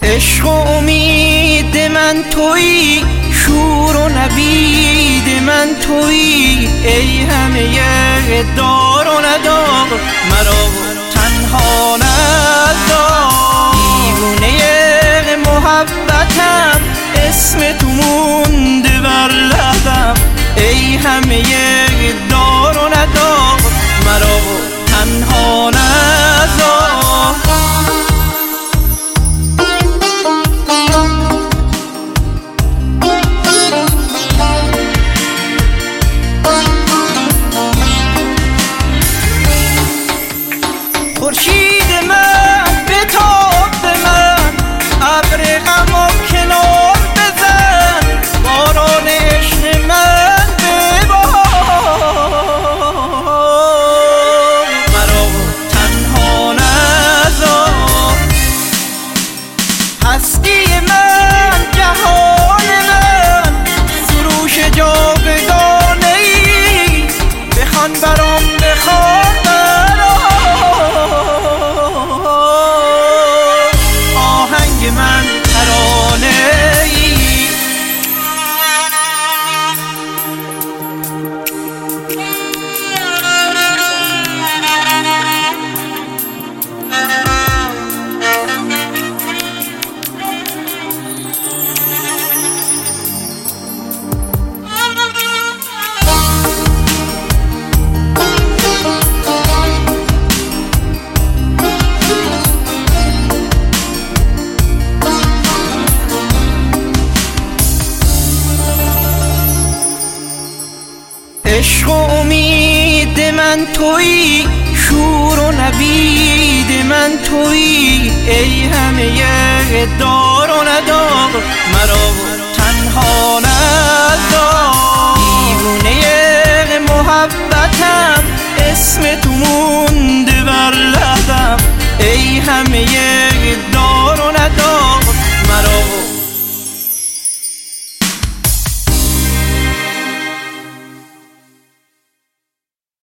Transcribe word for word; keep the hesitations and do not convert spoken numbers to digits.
عشق و امید من تویی، شور و نوید من تویی، ای همه دار و ندار مرا تنها نذار. دیوونه محبتم، اسم تو مونده بر لبم، ای همه دار و ندار مرا تنها نذار. خورشید من بتاب به من، ابر غم و کنار بزن، باران عشق من ببار، مرا تنها نذار. هستی من، جهان من، سروش جاودانه ای، بخوان برام بخوان من ترانه ای. عشق و امید من تویی، شور و نوید من تویی، ای همه دار و ندار مرا تنها نذار. دیوونه محبتم،